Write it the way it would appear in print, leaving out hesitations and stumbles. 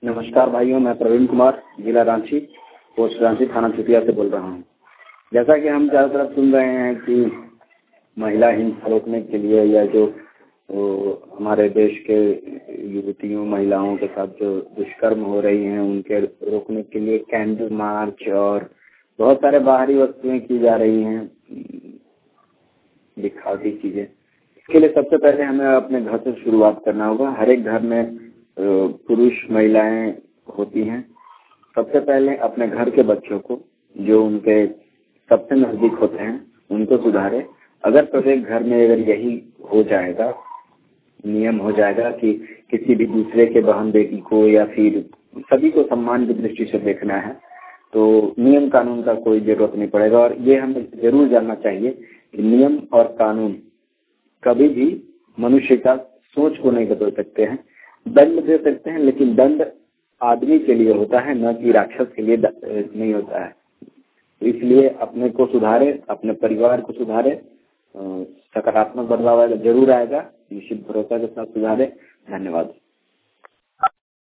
नमस्कार भाइयों, मैं प्रवीण कुमार, जिला रांची, पोस्ट रांची, थाना चुटिया से बोल रहा हूँ। जैसा कि हम चारों तरफ सुन रहे हैं कि महिला हिंसा रोकने के लिए या जो हमारे देश के युवतियों महिलाओं के साथ जो दुष्कर्म हो रही हैं उनके रोकने के लिए कैंडल मार्च और बहुत सारे बाहरी वस्तुएं की जा रही हैं, दिखावटी चीजें। इसके लिए सबसे पहले हमें अपने घर से शुरुआत करना होगा। हर एक घर में पुरुष महिलाएं होती हैं। सबसे पहले अपने घर के बच्चों को, जो उनके सबसे नजदीक होते हैं, उनको सुधारे। अगर प्रत्येक घर में अगर यही हो जाएगा, नियम हो जाएगा कि किसी भी दूसरे के बहन बेटी को या फिर सभी को सम्मान की दृष्टि से देखना है, तो नियम कानून का कोई जरूरत नहीं पड़ेगा। और ये हमें जरूर जानना चाहिए कि नियम और कानून कभी भी मनुष्य का सोच को नहीं बदल सकते हैं। दंड दे सकते हैं, लेकिन दंड आदमी के लिए होता है, न कि राक्षस के लिए नहीं होता है। इसलिए अपने को सुधारे, अपने परिवार को सुधारे, सकारात्मक बदलाव जरूर आएगा, निश्चित भरोसा के साथ सुधारे। धन्यवाद।